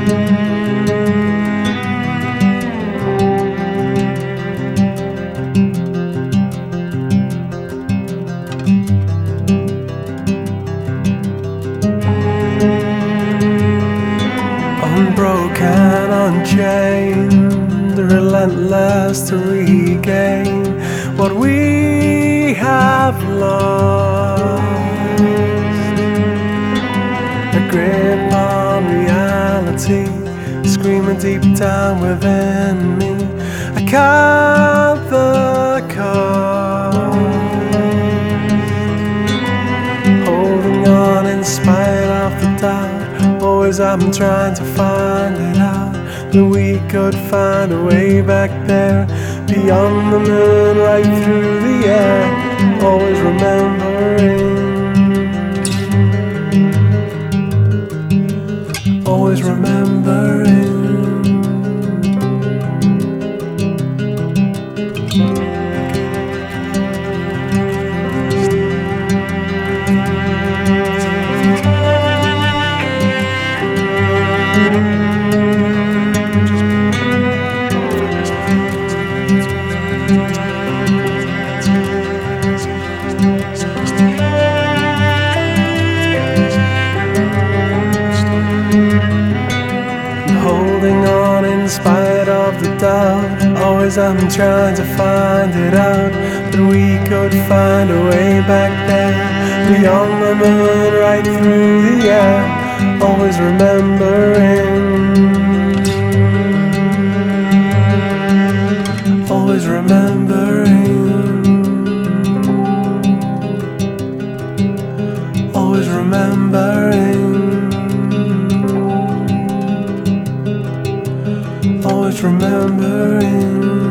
Unbroken, unchained, relentless to regain what we have lost. A grip on reality, screaming deep down within me. I count the cost, holding on in spite of the doubt. Always I'm trying to find it out, that we could find a way back there, beyond the moon, right through the air. Always remembering, always remembering. Holding on in spite of the doubt. Always I'm trying to find it out, that we could find a way back there, beyond the moon, right through the air. Always remembering, always remembering, always remembering, always remembering.